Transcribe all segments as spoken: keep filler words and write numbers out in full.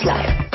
Mom's Life.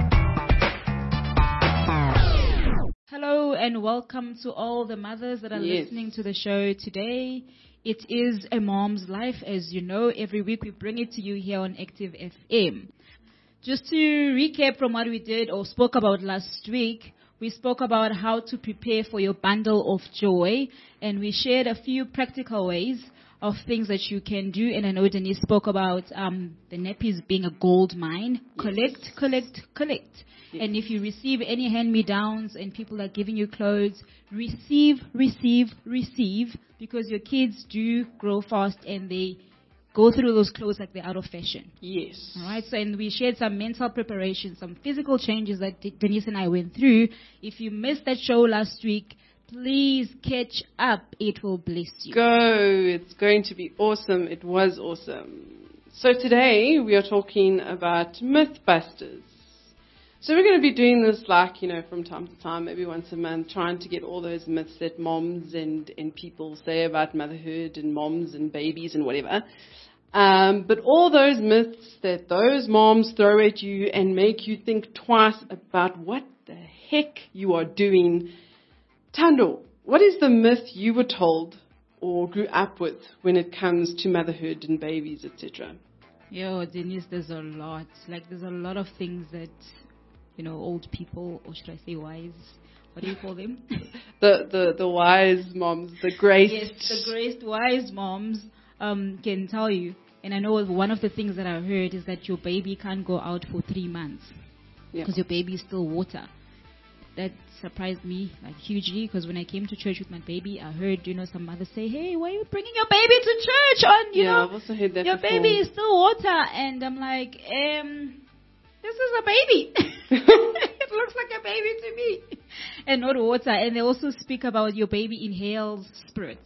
Hello and welcome to all the mothers that are yes. listening to the show today. It is A Mom's Life. As you know, every week we bring it to you here on Active F M. Just to recap from what we did or spoke about last week, we spoke about how to prepare for your bundle of joy, and we shared a few practical ways of things that you can do. And I know Denise spoke about um, the nappies being a gold mine. Yes. Collect, collect, collect. Yes. And if you receive any hand-me-downs and people are giving you clothes, receive, receive, receive, because your kids do grow fast and they go through those clothes like they're out of fashion. Yes. All right. So, and we shared some mental preparation, some physical changes that D- Denise and I went through. If you missed that show last week, please catch up. It will bless you. Go. It's going to be awesome. It was awesome. So today we are talking about Mythbusters. So we're going to be doing this like, you know, from time to time, maybe once a month, trying to get all those myths that moms and, and people say about motherhood and moms and babies and whatever. Um, but all those myths that those moms throw at you and make you think twice about what the heck you are doing. Thando, what is the myth you were told or grew up with when it comes to motherhood and babies, et cetera? Yo, Denise, there's a lot. Like, there's a lot of things that, you know, old people, or should I say wise, what do you call them? the, the the wise moms, the graced. Yes, the graced wise moms um, can tell you. And I know one of the things that I heard is that your baby can't go out for three months because Yeah. your baby is still water. That surprised me like hugely, because when I came to church with my baby, I heard, you know, some mothers say, "Hey, why are you bringing your baby to church on, you yeah, know, I've also heard that your before. baby is still water?" And I'm like, um, this is a baby. It looks like a baby to me. And not water. And they also speak about your baby inhales spirits.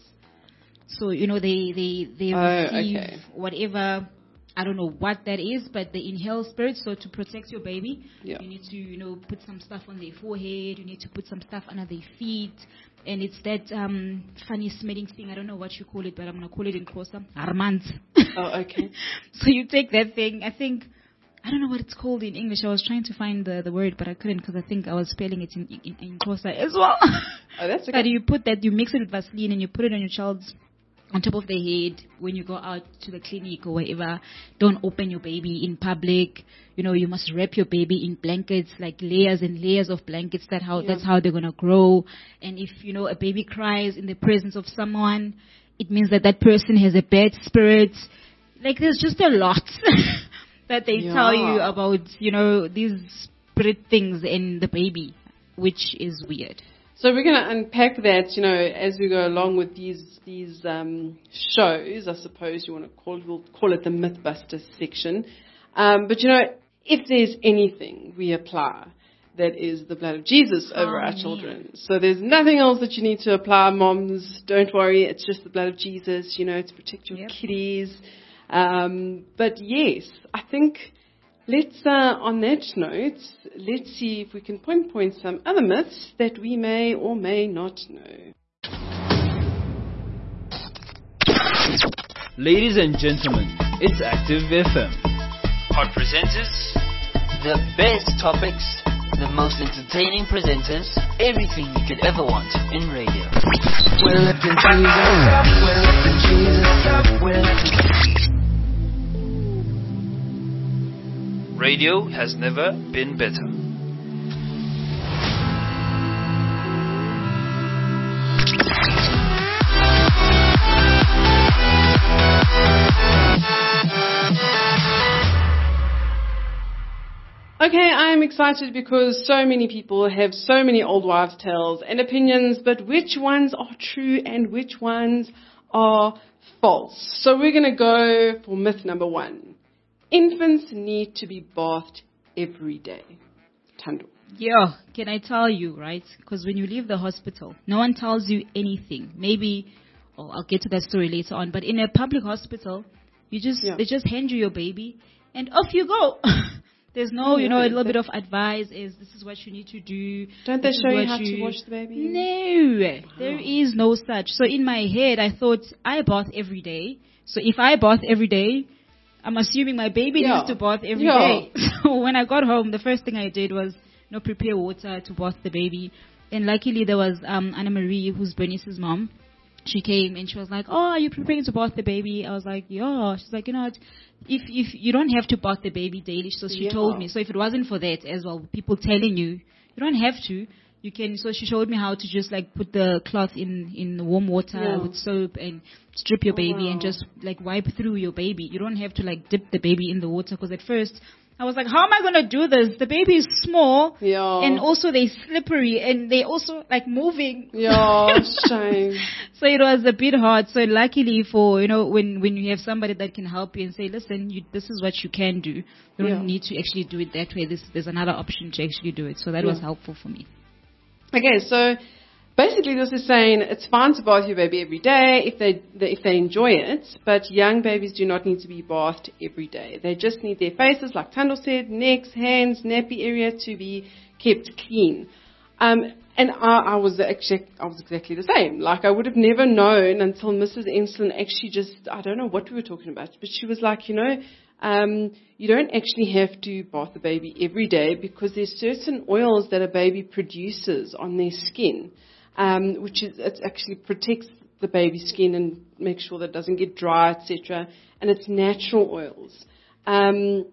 So, you know, they, they, they Oh, receive okay. whatever, I don't know what that is, but they inhale spirits. So to protect your baby, Yeah. you need to, you know, put some stuff on their forehead. You need to put some stuff under their feet. And it's that um, funny smelling thing. I don't know what you call it, but I'm going to call it in Xhosa. Armand. Oh, okay. So you take that thing. I think, I don't know what it's called in English. I was trying to find the, the word, but I couldn't because I think I was spelling it in, in, in Xhosa as well. Oh, that's okay. But you put that, you mix it with Vaseline and you put it on your child's, on top of their head when you go out to the clinic or wherever. Don't open your baby in public. You know, you must wrap your baby in blankets, like layers and layers of blankets. That how Yeah. That's how they're going to grow. And if, you know, a baby cries in the presence of someone, it means that that person has a bad spirit. Like, there's just a lot that they Yeah. tell you about, you know, these spirit things in the baby, which is weird. So we're going to unpack that, you know, as we go along with these these um, shows, I suppose you want to call it, we'll call it the Mythbusters section. Um, but, you know, if there's anything we apply, that is the blood of Jesus over Oh, our man. children. So there's nothing else that you need to apply, moms. Don't worry, it's just the blood of Jesus, you know, to protect your Yep. kiddies. Um, but, yes, I think... Let's, uh, on that note, let's see if we can pinpoint some other myths that we may or may not know. Ladies and gentlemen, it's Active F M. Our presenters, The best topics, the most entertaining presenters, everything you could ever want in radio. We're lifting Jesus up, we're lifting Jesus up, we're lifting... radio has never been better. Okay, I'm excited because so many people have so many old wives' tales and opinions, but which ones are true and which ones are false? So we're going to go for myth number one. Infants need to be bathed every day. Thando. Yeah, can I tell you, right? Because when you leave the hospital, no one tells you anything. Maybe, oh, I'll get to that story later on. But in a public hospital, you just Yeah. they just hand you your baby, and off you go. There's no, you know, a little bit of advice. Is this is what you need to do? Don't they This is show you what how to wash the baby? No, there is no such. So in my head, I thought I bath every day. So if I bath every day, I'm assuming my baby Yeah. needs to bath every Yeah. day. So when I got home, the first thing I did was, you know, prepare water to bath the baby. And luckily there was um, Anna Marie, who's Bernice's mom. She came and she was like, "Oh, are you preparing to bath the baby?" I was like, "Yeah." She's like, "You know what? If if you don't have to bath the baby daily," so she Yeah. told me. So if it wasn't for that as well, people telling you, you don't have to. You can. So she showed me how to just like put the cloth in in warm water Yeah. with soap and strip your Oh, baby wow. and just like wipe through your baby. You don't have to like dip the baby in the water, because at first I was like, how am I going to do this? The baby is small. Yeah. And also they're slippery and they also like moving. Yeah, shame. So it was a bit hard. So luckily for, you know, when, when you have somebody that can help you and say, listen, you, this is what you can do. You don't Yeah. need to actually do it that way. This, there's another option to actually do it. So that Yeah. was helpful for me. Okay, so basically this is saying it's fine to bath your baby every day if they if they enjoy it, but young babies do not need to be bathed every day. They just need their faces, like Tando said, necks, hands, nappy area to be kept clean. Um, and I, I was actually I was exactly the same. Like I would have never known until Missus Enslin actually just, I don't know what we were talking about, but she was like, you know, Um, you don't actually have to bath the baby every day because there's certain oils that a baby produces on their skin, um, which is it actually protects the baby's skin and makes sure that it doesn't get dry, et cetera. And it's natural oils. Um,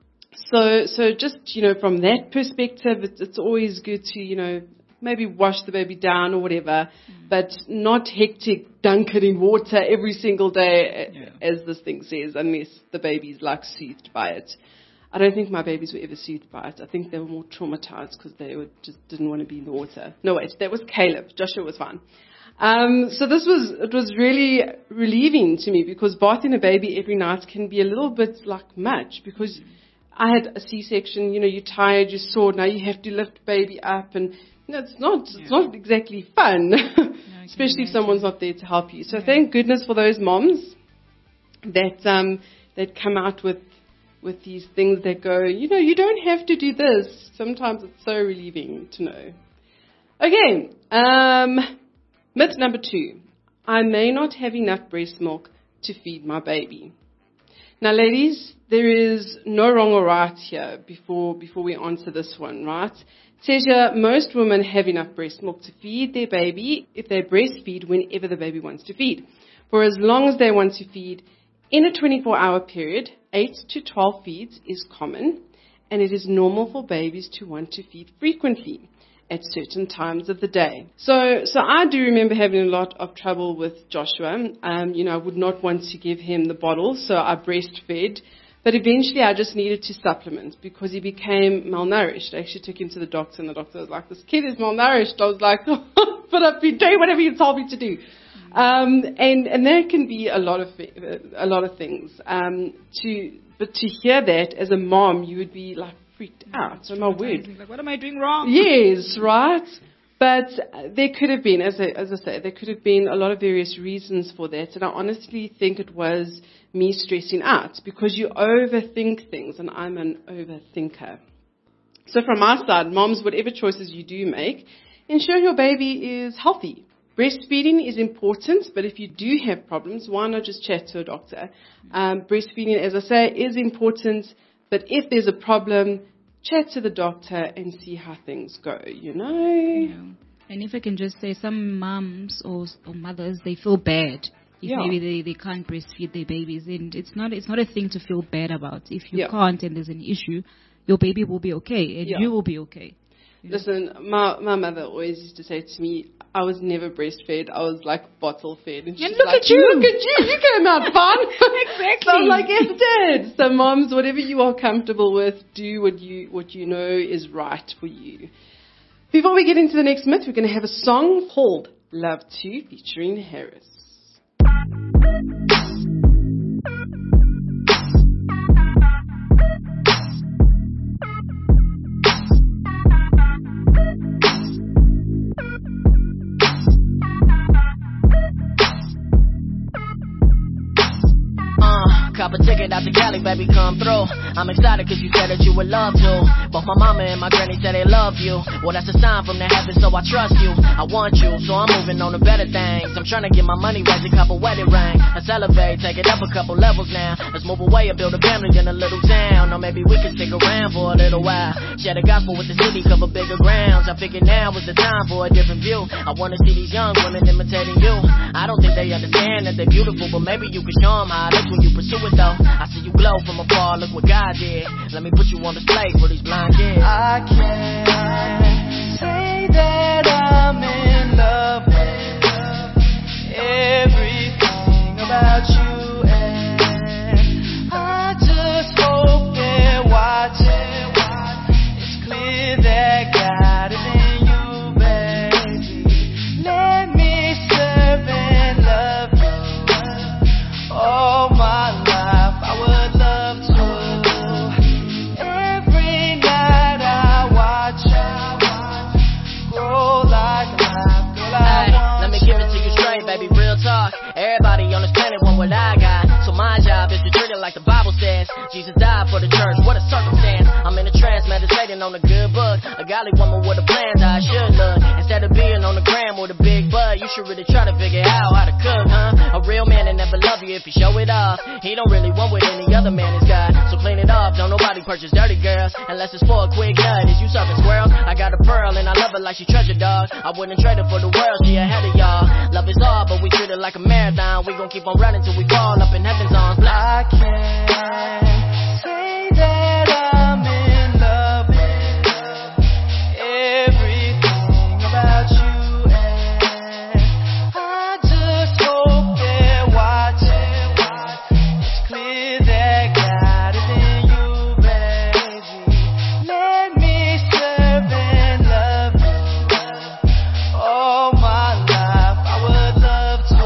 so, so just you know, from that perspective, it's, it's always good to you know maybe wash the baby down or whatever, mm. but not hectic dunk it in water every single day, yeah. as this thing says, unless the baby's like soothed by it. I don't think my babies were ever soothed by it. I think they were more traumatized because they were, just didn't want to be in the water. No, wait, that was Caleb. Joshua was fine. Um, so this was, it was really relieving to me because bathing a baby every night can be a little bit like much because I had a C-section, you know, you're tired, you're sore, now you have to lift baby up and no, it's not. It's yeah. not exactly fun, no, especially if someone's not there to help you. So yeah. thank goodness for those moms that um, that come out with with these things that go. You know, you don't have to do this. Sometimes it's so relieving to know. Okay, um, myth number two: I may not have enough breast milk to feed my baby. Now, ladies, there is no wrong or right here. Before before we answer this one, right? It says here, most women have enough breast milk to feed their baby if they breastfeed whenever the baby wants to feed. For as long as they want to feed in a twenty-four hour period, eight to twelve feeds is common, and it is normal for babies to want to feed frequently at certain times of the day. So, so I do remember having a lot of trouble with Joshua. Um, you know, I would not want to give him the bottle, so I breastfed. But eventually I just needed to supplement because he became malnourished. I actually took him to the doctor and the doctor was like, this kid is malnourished. I was like, oh, but I've been doing whatever you told me to do. Um, and, and that can be a lot of, a lot of things. Um, to, but to hear that as a mom, you would be like freaked out. Oh my word. Like, what am I doing wrong? Yes, right. But there could have been, as I, as I say, there could have been a lot of various reasons for that. And I honestly think it was me stressing out because you overthink things, and I'm an overthinker. So from my side, moms, whatever choices you do make, ensure your baby is healthy. Breastfeeding is important, but if you do have problems, why not just chat to a doctor? Um, breastfeeding, as I say, is important, but if there's a problem, chat to the doctor and see how things go, you know? Yeah. And if I can just say, some moms or, or mothers, they feel bad if yeah. maybe they, they can't breastfeed their babies. And it's not it's not a thing to feel bad about. If you yeah. can't and there's an issue, your baby will be okay and yeah. you will be okay. You know? Listen, my my mother always used to say to me, I was never breastfed. I was like bottle fed. And she's and look like, at you. Look at you. You came out fine. Exactly. So I'm like, yes, it did. So moms, whatever you are comfortable with, do what you what you know is right for you. Before we get into the next myth, we're going to have a song called Love To featuring Harris. Cop a ticket out to Cali, baby, come through. I'm excited cause you said that you would love to. Both my mama and my granny said they love you. Well, that's a sign from the heavens, so I trust you. I want you, so I'm moving on to better things. I'm trying to get my money right to cop a wedding ring. A elevate, take it up a couple levels now. Let's move away and build a family in a little town. Or maybe we can stick around for a little while. Share the gospel with the city, cover bigger grounds. I figure now is the time for a different view. I wanna see these young women imitating you. I don't think they understand that they're beautiful, but maybe you can show them how it looks when you pursue it though. I see you glow from afar, look what God did. Let me put you on display for these blind kids. I can't say that I'm in love with everything about you, and I just hope they're watching. It's clear that God is in you, baby. Let me serve and love you all my life. I would love to. Every night I watch you grow like life, girl. I want. Let me give it to you straight, baby. Real talk. Everybody on this planet want what I got. So my job is to treat it like the Bible says. Jesus died for the church, what a circumstance. I'm in a trance, meditating on a good book. A godly woman with a plan, how I should look. Instead of being on the gram with a big butt, you should really try to figure out how to cook, huh? A real man that never love you if you show it off. He don't really want what any other man has got. So clean it off, don't nobody purchase dirty girls unless it's for a quick nut. Is you serving squirrels? I got a pearl and I love her like she treasure, dog. I wouldn't trade her for the world, she ahead of y'all. Love is all, but we treat it like a marathon. We gon' keep on running till we fall up in heaven's arms. I can't say that I'm in love with everything about you, and I just hope they're watching. It's clear that God is in you, baby. Let me serve and love you all my life. I would love to.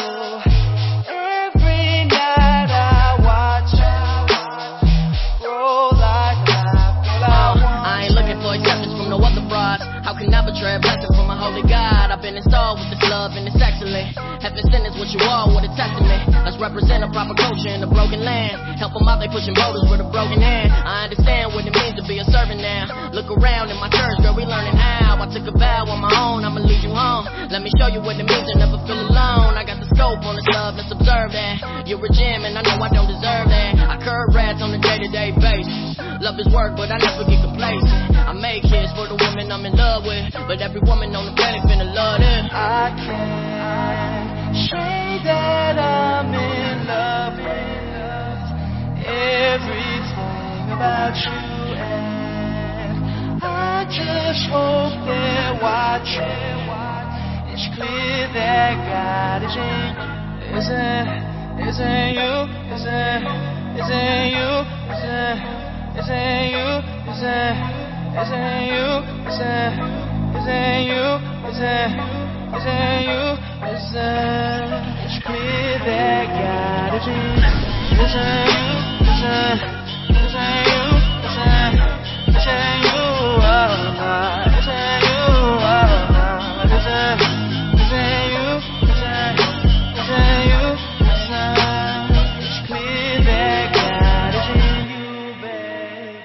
Every night I watch you grow like life, girl. I want. I ain't looking for acceptance from no other broads. How can I betray a blessing from a holy God? I've been installed with this love and it's excellent. Heaven sent is what you are, what a testament. Let's represent a proper culture in a broken land. Help them out, they pushing boulders with a broken hand. I understand what it means to be a servant now. Look around in my church, girl, we learning how. I took a vow on my own, I'ma lead you home. Let me show you what it means to never feel alone. I got the scope on this love, let's observe that. You're a gem and I know I don't deserve that. I curve rats on a day-to-day basis. Love is work, but I never get complacent. I make hits for the woman I'm in love with, but every woman on the planet finna love this. I can't say that I'm in love with everything about you, and I just hope they're watching. It's clear that God is in you. Isn't, isn't you? Isn't, isn't you? Isn't, isn't you? Isn't, isn't you? Isn't, isn't you? Isn't, isn't you? Isn't, it's clear that God is in you. Isn't you? Isn't, isn't you? Isn't, isn't you? Oh, no. Isn't you? Oh, no. Isn't, isn't you? Isn't, isn't you? Isn't, it's clear that God is in you, baby.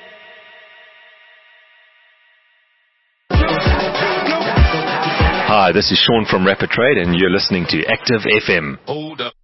Hi, this is Sean from Rapid Trade, and you're listening to Active F M. Hold up.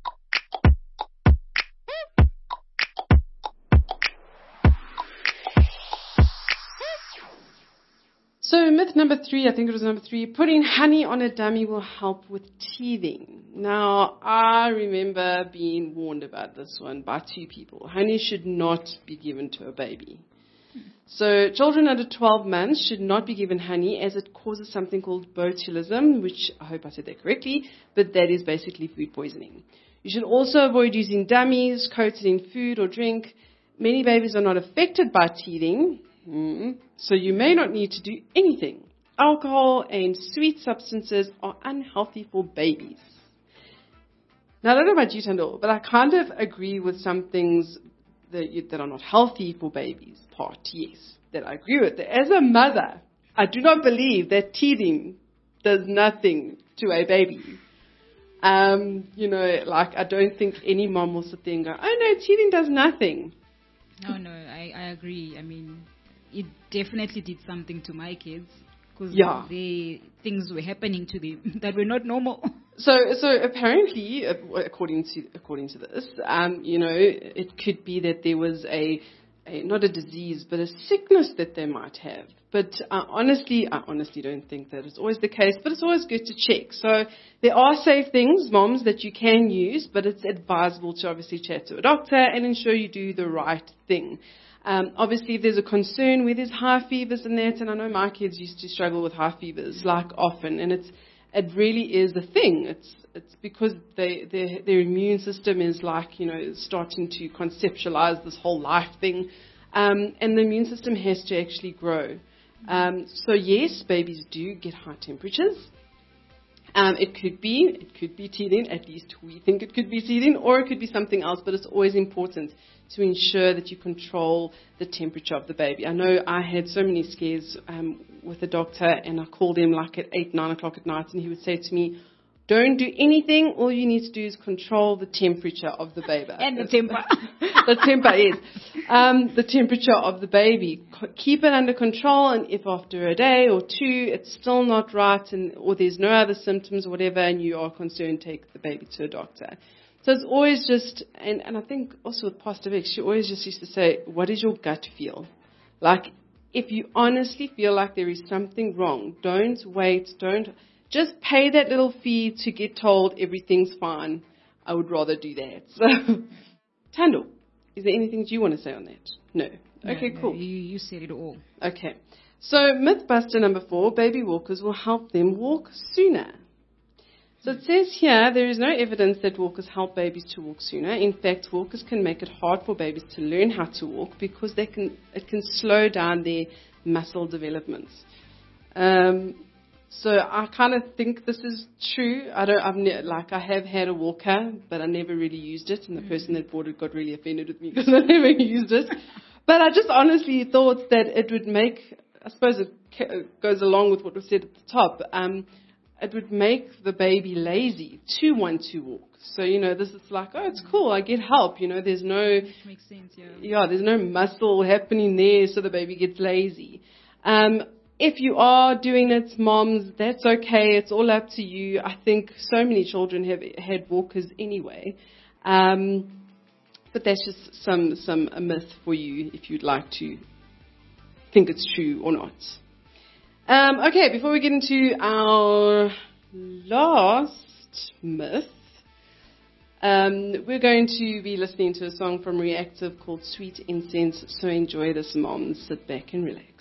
So myth number three, I think it was number three, putting honey on a dummy will help with teething. Now, I remember being warned about this one by two people. Honey should not be given to a baby. So children under twelve months should not be given honey as it causes something called botulism, which I hope I said that correctly, but that is basically food poisoning. You should also avoid using dummies coated in food or drink. Many babies are not affected by teething, mm, so you may not need to do anything. Alcohol and sweet substances are unhealthy for babies. Now, I don't know about you, Tandor, but I kind of agree with some things that, you, that are not healthy for babies. Part, yes, that I agree with. As a mother, I do not believe that teething does nothing to a baby. Um, you know, like I don't think any mom will sit there and go, oh no, teething does nothing. No, no, I, I agree. I mean, it definitely did something to my kids because Yeah. the things were happening to them that were not normal. So, so apparently, uh, according to according to this, um, you know, it could be that there was a, a not a disease, but a sickness that they might have. But uh, honestly, I honestly don't think that it's always the case. But it's always good to check. So there are safe things, moms, that you can use, but it's advisable to obviously chat to a doctor and ensure you do the right thing. Um, obviously, if there's a concern where there's high fevers and that, and I know my kids used to struggle with high fevers like often, and it's it really is a thing. It's it's because they, their their immune system is like, you know, starting to conceptualize this whole life thing, um, and the immune system has to actually grow. Um, so yes, babies do get high temperatures. Um, it could be it could be teething. At least we think it could be teething, or it could be something else. But it's always important to ensure that you control the temperature of the baby. I know I had so many scares um, with the doctor, and I called him like at eight, nine o'clock at night, and he would say to me, "Don't do anything. All you need to do is control the temperature of the baby." And the temper. The temper is um, the temperature of the baby. C- keep it under control, and if after a day or two it's still not right, and or there's no other symptoms or whatever, and you are concerned, take the baby to a doctor. So it's always just, and, and I think also with Pastor Vic, she always just used to say, what is your gut feel? Like, if you honestly feel like there is something wrong, don't wait, don't, just pay that little fee to get told everything's fine. I would rather do that. So, Tando, is there anything you want to say on that? No. Okay, No, no, cool. You, you said it all. Okay. So, Mythbuster number four, baby walkers will help them walk sooner. So it says here, there is no evidence that walkers help babies to walk sooner. In fact, walkers can make it hard for babies to learn how to walk because they can, it can slow down their muscle development. Um, so I kind of think this is true. I don't, I've ne- like I have had a walker, but I never really used it, and the person that bought it got really offended with me because I never used it. But I just honestly thought that it would make, I suppose it ca- goes along with what was said at the top. Um, It would make the baby lazy to want to walk. So, you know, this is like, oh, it's cool, I get help. You know, there's no, Makes sense, yeah. yeah, there's no muscle happening there, so the baby gets lazy. Um, if you are doing it, moms, that's okay. It's all up to you. I think so many children have had walkers anyway. Um, but that's just some, some a myth for you if you'd like to think it's true or not. Um, okay, before we get into our last myth, um, we're going to be listening to a song from Reactive called Sweet Incense. So enjoy this, moms. Sit back and relax.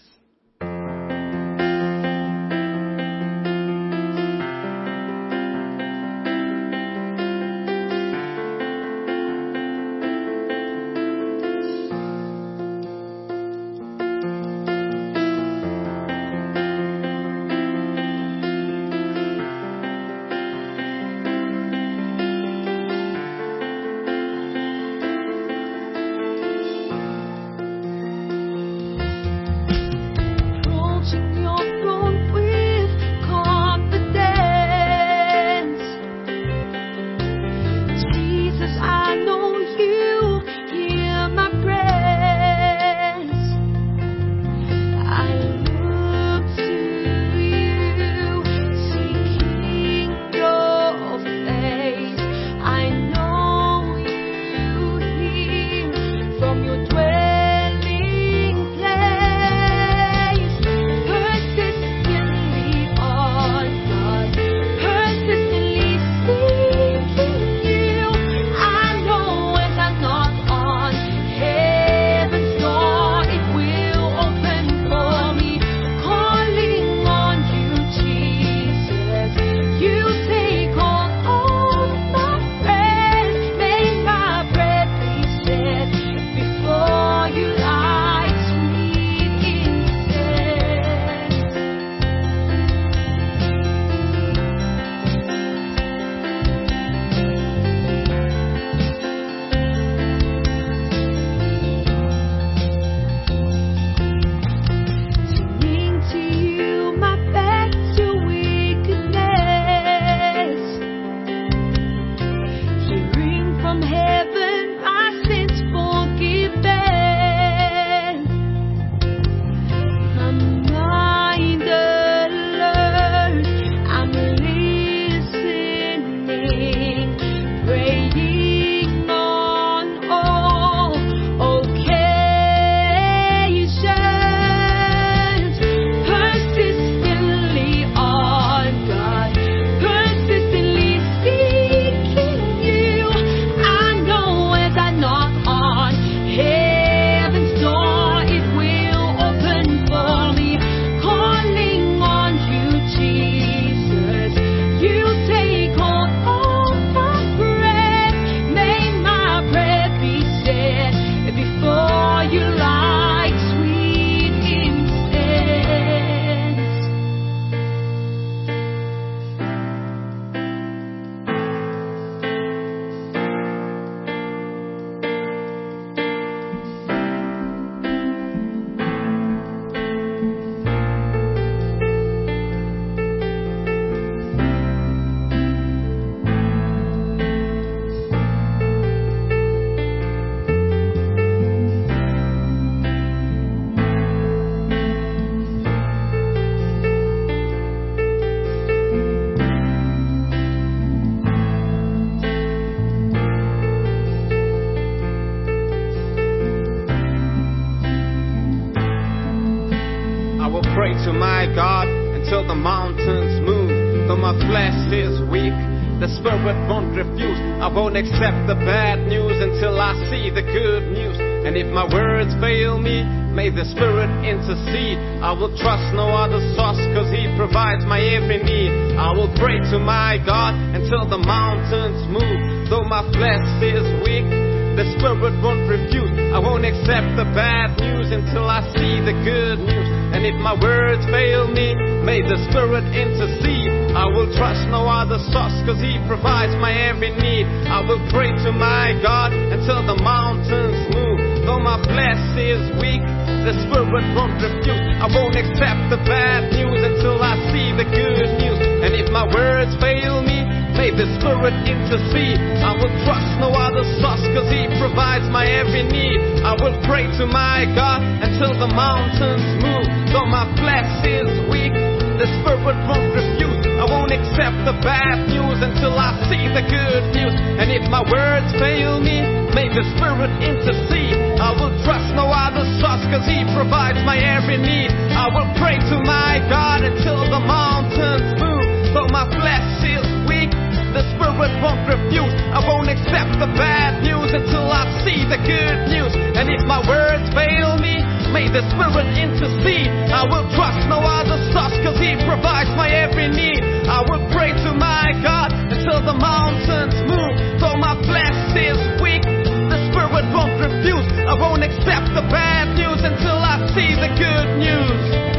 pray to my God until the mountains move. Though my flesh is weak, the spirit won't refuse. I won't accept the bad news until I see the good news. And if my words fail me, may the Spirit intercede. I will trust no other source, cause He provides my every need. I will pray to my God until the mountains move. Though my flesh is weak, the Spirit won't refuse. I won't accept the bad news until I see the good news. And if my words fail me, may the Spirit intercede. I will trust no other source, cause He provides my every need. I will pray to my God until the mountains move. Though my flesh is weak, the Spirit won't refuse. I won't accept the bad news until I see the good news. And if my words fail me, may the Spirit intercede. I will trust no other source, cause He provides my every need. I will pray to my God until the mountains move. Though my flesh is weak, the Spirit won't refuse. I won't accept the bad news until I see the good news. And if my words fail me, may the Spirit intercede. I will trust no other source, cause He provides my every need. I will pray to my God until the mountains move. Though my flesh is weak, the Spirit won't refuse. I won't accept the bad news until I see the good news. And if my words fail me, may the Spirit intercede. I will trust no other source, cause He provides my every need. I will pray to my God until the mountains move. Though my flesh is weak, the Spirit won't refuse. I won't accept the bad news until I see the good news.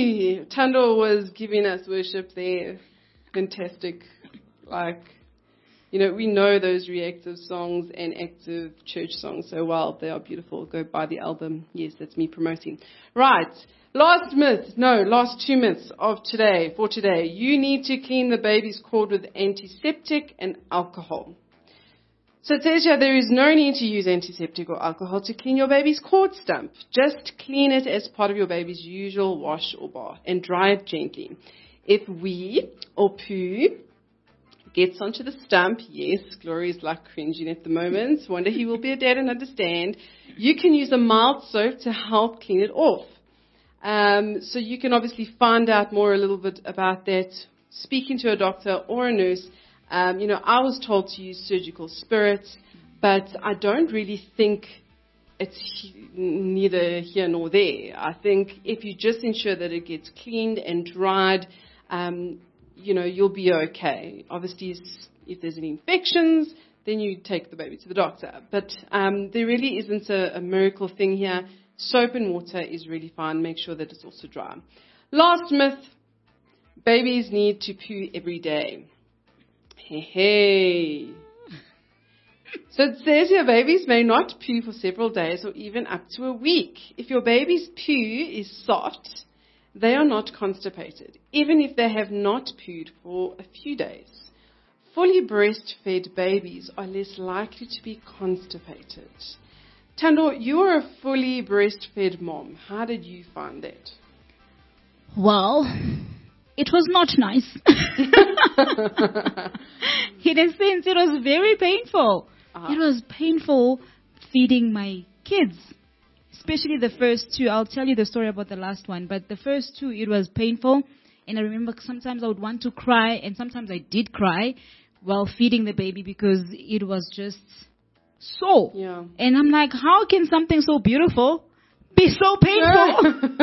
Hey, Tando was giving us worship there. Fantastic. Like, you know, we know those reactive songs and active church songs so well. They are beautiful. Go buy the album. Yes, that's me promoting. Right. Last myth. No, last two myths of today, for today. You need to clean the baby's cord with antiseptic and alcohol. So it says here there is no need to use antiseptic or alcohol to clean your baby's cord stump. Just clean it as part of your baby's usual wash or bath and dry it gently. If wee or poo gets onto the stump, yes, Glory is like cringing at the moment. Wonder he will be a dad and understand. You can use a mild soap to help clean it off. Um, so you can obviously find out more a little bit about that, speaking to a doctor or a nurse. Um, you know, I was told to use surgical spirits, but I don't really think it's he- neither here nor there. I think if you just ensure that it gets cleaned and dried, um, you know, you'll be okay. Obviously, if there's any infections, then you take the baby to the doctor. But um, there really isn't a, a miracle thing here. Soap and water is really fine. Make sure that it's also dry. Last myth, babies need to poo every day. Hey, hey. So it says here babies may not poo for several days or even up to a week. If your baby's poo is soft, they are not constipated, even if they have not pooed for a few days. Fully breastfed babies are less likely to be constipated. Tando, you are a fully breastfed mom. How did you find that? Well, it was not nice. In a sense, it was very painful. Uh-huh. It was painful feeding my kids, especially the first two. I'll tell you the story about the last one, but the first two, it was painful. And I remember sometimes I would want to cry, and sometimes I did cry while feeding the baby because it was just so. Yeah. And I'm like, how can something so beautiful be so painful?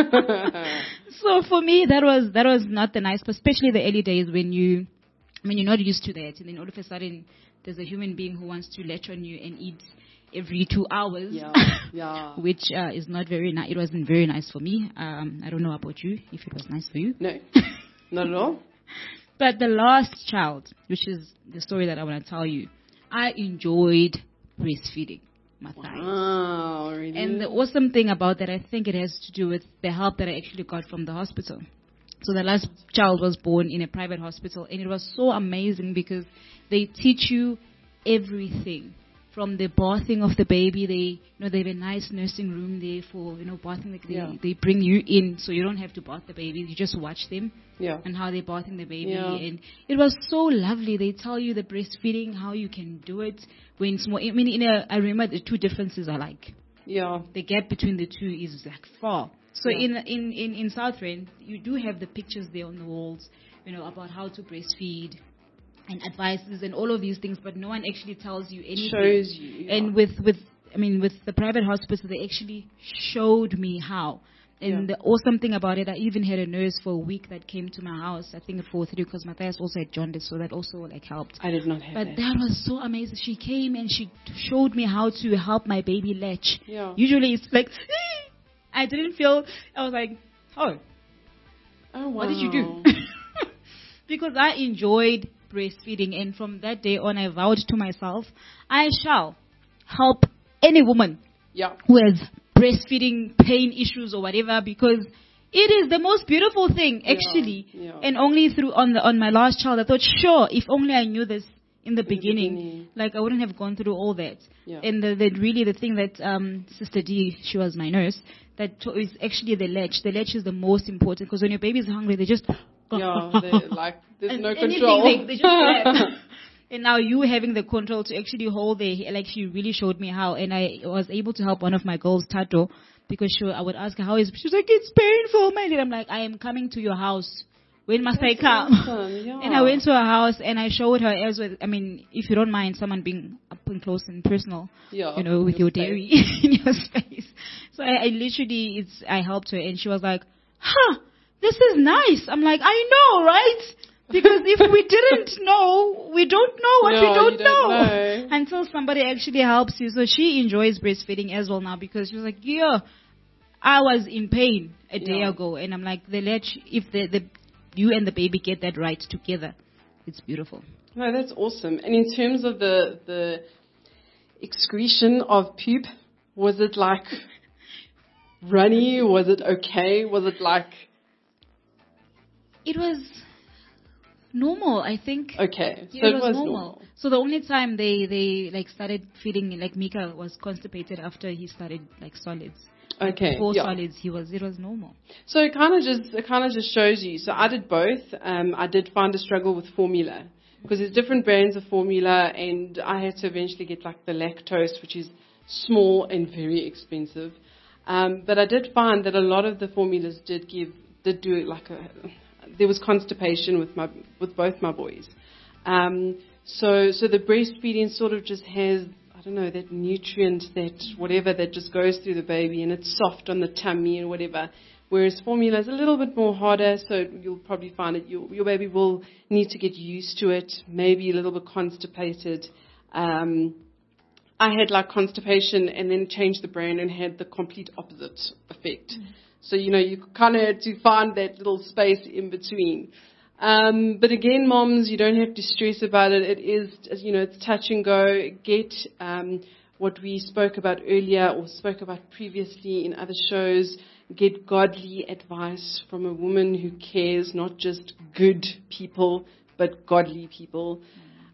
So for me, that was that was not the nice, especially the early days when you, when you're not used to that, and then all of a sudden there's a human being who wants to latch on you and eat every two hours, yeah, yeah. which uh, is not very nice. It wasn't very nice for me. Um, I don't know about you, if it was nice for you. No, not at all. But the last child, which is the story that I want to tell you, I enjoyed breastfeeding. Matthias. Wow, really? And the awesome thing about that, I think it has to do with the help that I actually got from the hospital. So the last child was born in a private hospital, and it was so amazing because they teach you everything. From the bathing of the baby, they, you know, they have a nice nursing room there for, you know, bathing. Like they, yeah. they bring you in, so you don't have to bath the baby. You just watch them yeah. and how they're bathing the baby. Yeah. And it was so lovely. They tell you the breastfeeding, how you can do it when small. I mean, in a, I remember the two differences are like, yeah, the gap between the two is like far. So yeah. in in in in South Rand, you do have the pictures there on the walls, you know, about how to breastfeed and advices and all of these things, but no one actually tells you anything. Shows you. Yeah. And with, with, I mean, with the private hospital, they actually showed me how. And yeah. the awesome thing about it, I even had a nurse for a week that came to my house, I think for three, because Matthias also had jaundice, so that also like helped. I did not have but that. But that was so amazing. She came and she showed me how to help my baby latch. Yeah. Usually it's like, I didn't feel, I was like, oh, oh wow. What did you do? Because I enjoyed breastfeeding, and from that day on I vowed to myself, I shall help any woman yeah. who has breastfeeding pain issues or whatever, because it is the most beautiful thing actually. Yeah. Yeah. And only through on the on my last child I thought, sure, if only I knew this in the, in beginning, the beginning, like I wouldn't have gone through all that. Yeah. And the, the really the thing that um, Sister D, she was my nurse, that to, is actually the latch. The latch is the most important, because when your baby is hungry, they just yeah, like there's and no anything, control. They, they just grab. And now you having the control to actually hold the, like she really showed me how, and I was able to help one of my girls, Tato, because she, I would ask her how is. She's like, it's painful, man. And I'm like, I am coming to your house. When must That's I come? Awesome, yeah. And I went to her house and I showed her as well. I mean, if you don't mind someone being up and close and personal, yeah, you know, with your, your dairy in your space. So I, I literally, it's, I helped her, and she was like, huh, this is nice. I'm like, I know, right? Because if we didn't know, we don't know what no, we don't, you don't know. know Until somebody actually helps you. So she enjoys breastfeeding as well now, because she was like, yeah, I was in pain a day Yeah. ago, and I'm like, the latch, if the, the you and the baby get that right together, it's beautiful. No, that's awesome. And in terms of the the excretion of poop, was it like runny? Was it okay? Was it like It was normal, I think. okay? So Yeah, it was normal. normal. So the only time they, they like started feeling like Mika was constipated after he started like solids. Okay. Before yeah. solids, he was it was normal. So it kind of just it kind of just shows you. So I did both. Um, I did find a struggle with formula because there's different brands of formula, and I had to eventually get like the lactose, which is small and very expensive. Um, but I did find that a lot of the formulas did give did do it like a there was constipation with my with both my boys. Um, so so the breastfeeding sort of just has, I don't know, that nutrient, that whatever that just goes through the baby, and it's soft on the tummy and whatever. Whereas formula is a little bit more harder, so you'll probably find that your, your baby will need to get used to it, maybe a little bit constipated. Um, I had like constipation and then changed the brand and had the complete opposite effect. Mm. So, you know, you kind of had to find that little space in between. Um, but again, moms, you don't have to stress about it. It is, you know, it's touch and go. Get um, what we spoke about earlier or spoke about previously in other shows. Get godly advice from a woman who cares, not just good people, but godly people.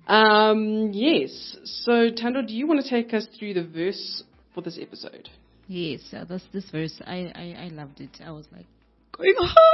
Um, yes. So, Tando, do you want to take us through the verse for this episode? Yes, uh, this this verse, I, I, I loved it. I was like, going,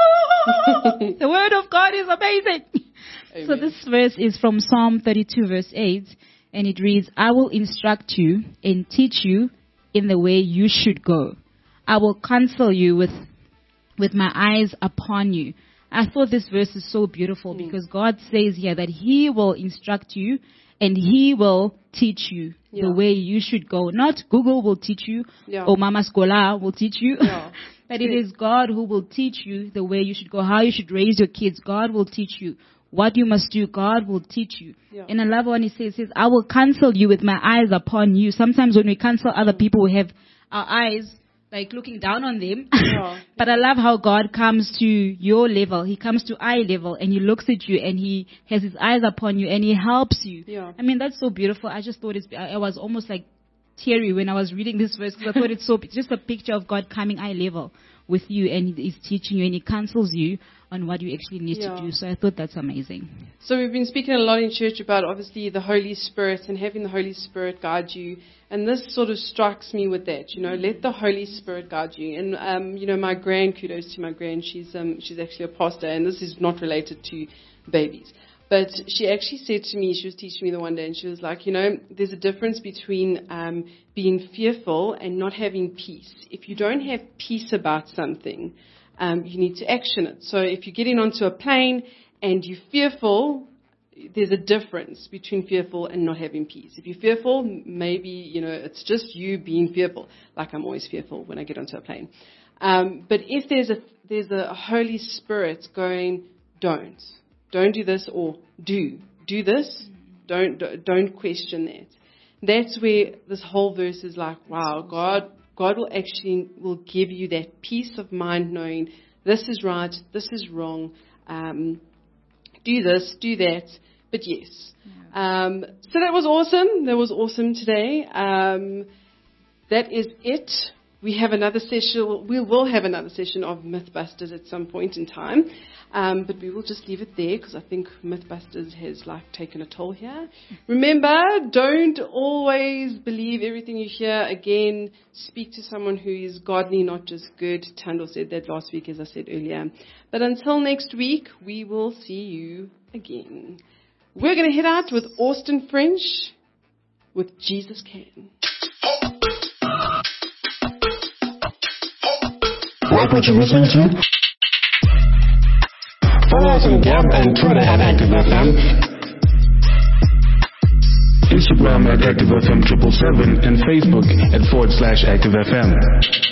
oh, the word of God is amazing. Amen. So this verse is from Psalm thirty-two, verse eight, and it reads, I will instruct you and teach you in the way you should go. I will counsel you with with my eyes upon you. I thought this verse is so beautiful mm. because God says here that He will instruct you and He will teach you yeah. the way you should go. Not Google will teach you yeah. or Mama Scholar will teach you. Yeah. But it is God who will teach you the way you should go, how you should raise your kids. God will teach you what you must do. God will teach you. Yeah. And I love when He says, says, I will counsel you with my eyes upon you. Sometimes when we counsel other people, we have our eyes like looking down on them. Yeah. But I love how God comes to your level. He comes to eye level and He looks at you and He has His eyes upon you and He helps you. Yeah. I mean, that's so beautiful. I just thought it's, I was almost like teary when I was reading this verse because I thought it's so, it's just a picture of God coming eye level with you and He's teaching you and He counsels you on what you actually need yeah. to do. So I thought that's amazing. So we've been speaking a lot in church about obviously the Holy Spirit and having the Holy Spirit guide you. And this sort of strikes me with that, you know, let the Holy Spirit guide you. And, um, you know, my grand, kudos to my grand, she's um, she's actually a pastor, and this is not related to babies. But she actually said to me, she was teaching me the one day, and she was like, you know, there's a difference between um, being fearful and not having peace. If you don't have peace about something, um, you need to action it. So if you're getting onto a plane and you're fearful, there's a difference between fearful and not having peace. If you're fearful, maybe, you know, it's just you being fearful. Like I'm always fearful when I get onto a plane. Um, but if there's a there's a Holy Spirit going, don't, don't do this, or do, do this, don't don't question that. That's where this whole verse is like, wow, God, God will actually will give you that peace of mind, knowing this is right, this is wrong. Um, do this, do that. But yes. Yeah. Um, so that was awesome. That was awesome today. Um, that is it. We have another session. We will have another session of Mythbusters at some point in time. Um, but we will just leave it there because I think Mythbusters has like taken a toll here. Remember, don't always believe everything you hear. Again, speak to someone who is godly, not just good. Tando said that last week, as I said earlier. But until next week, we will see you again. We're going to head out with Austin French with Jesus Can. Like what you're listening to? Follow us on Gab and Twitter at ActiveFM. Instagram at ActiveFM triple seven and Facebook at forward slash ActiveFM.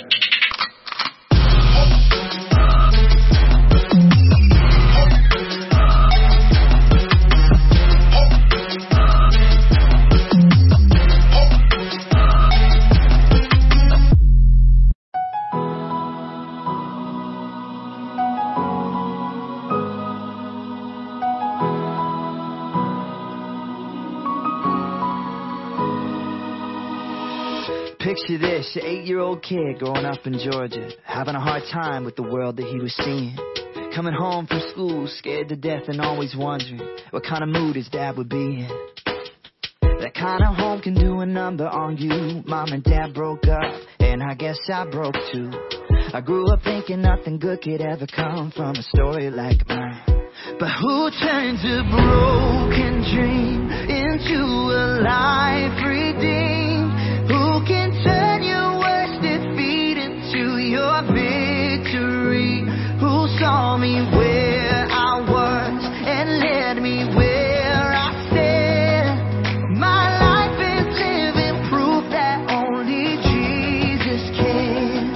Picture this, an eight-year-old kid growing up in Georgia, having a hard time with the world that he was seeing. Coming home from school, scared to death and always wondering what kind of mood his dad would be in. That kind of home can do a number on you. Mom and dad broke up, and I guess I broke too. I grew up thinking nothing good could ever come from a story like mine. But who turns a broken dream into a life redeemed? Who can turn your worst defeat into your victory? Who saw me where I was and led me where I stand? My life is living proof that only Jesus can.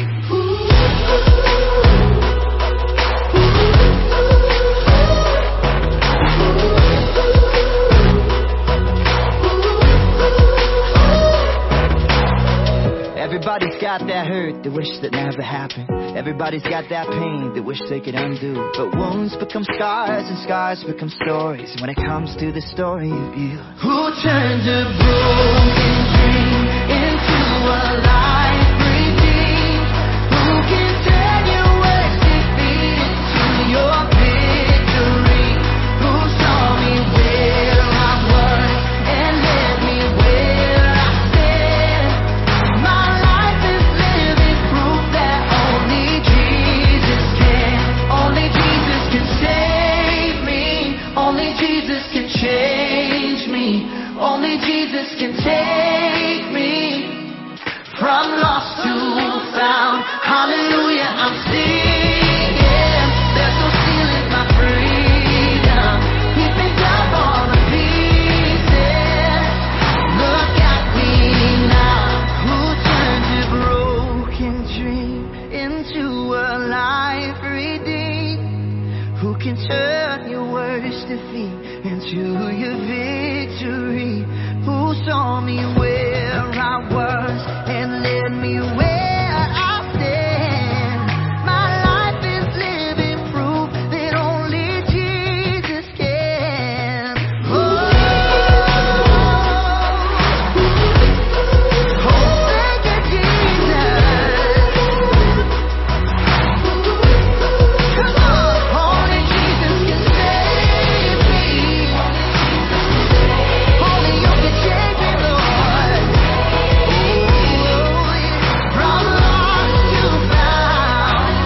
Everybody's got that hurt they wish that never happened. Everybody's got that pain they wish they could undo. But wounds become scars and scars become stories when it comes to the story of you. Who turns a broken dream into a life redeemed? Who can turn your worst defeat into your victory? Who saw me where I was and led me where I stand? My life is living proof that only Jesus can. Only Jesus can save me. Only Jesus can change me. Only Jesus can take me from lost to found. Hallelujah, I'm singing. There's no stealing my freedom. He picked up all the pieces. Look at me now. Who turned a broken dream into a life redeemed? Who can turn your worst defeat into your victory? Who saw me where I was and led me where I stand? My life is living proof that only Jesus can. Oh, oh, thank you, Jesus. Come on, only Jesus can save me. Only you can change me, Lord. Ooh, from lost to found.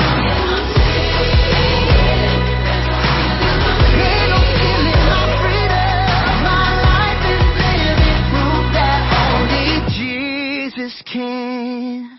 Ain't no stealing my freedom. My life is living proof that only Jesus can.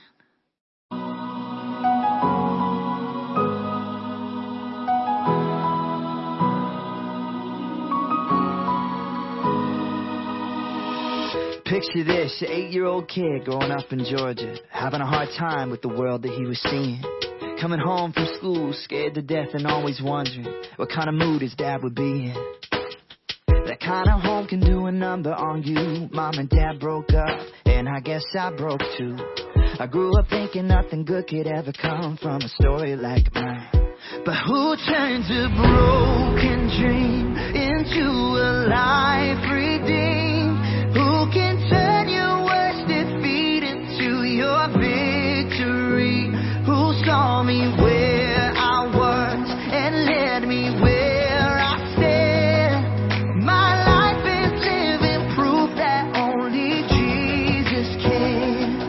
Picture this, an eight-year-old kid growing up in Georgia, having a hard time with the world that he was seeing. Coming home from school, scared to death and always wondering what kind of mood his dad would be in. That kind of home can do a number on you. Mom and dad broke up, and I guess I broke too. I grew up thinking nothing good could ever come from a story like mine. But who turns a broken dream into a life redeemed? Who can turn your worst defeat into your victory? Who saw me where I was and led me where I stand? My life is living proof that only Jesus can.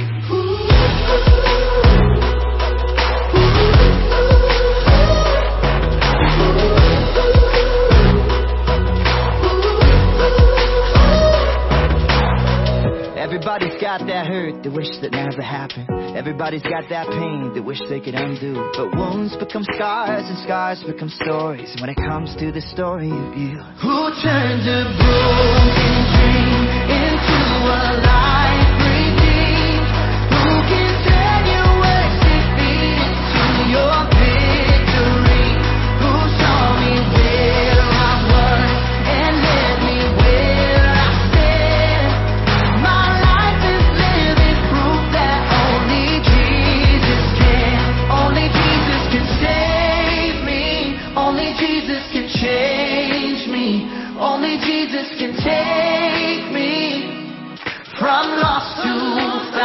Everybody's got that hurt they wish that never happened. Everybody's got that pain they wish they could undo. But wounds become scars and scars become stories when it comes to the story of you. Who turns a broken dream into a life redeemed? Who can turn your worst defeat into your victory? Who saw me where I was and led me where I stand? My life is living proof that only Jesus can. Only Jesus can save me. Only Jesus can change me. Only Jesus can take me from lost to found.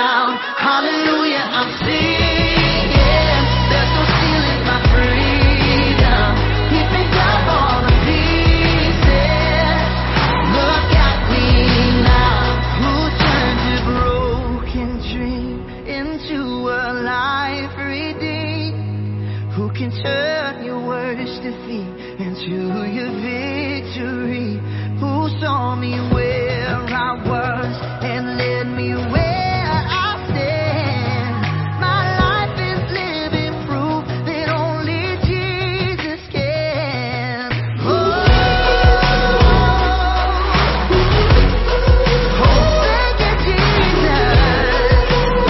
can turn your worst defeat into your victory. Who saw me where I was and led me where I stand. My life is living proof that only Jesus can. Oh, oh, thank you, Jesus.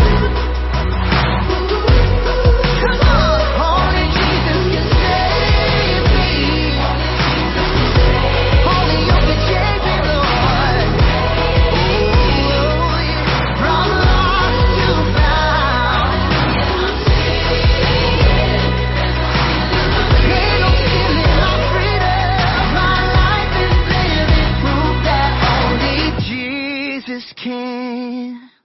Come on, only Jesus can save me. Only you can change me, Lord. Ooh, yeah. From lost to found. Ain't no stealing my freedom. My life is living proof that only Jesus can.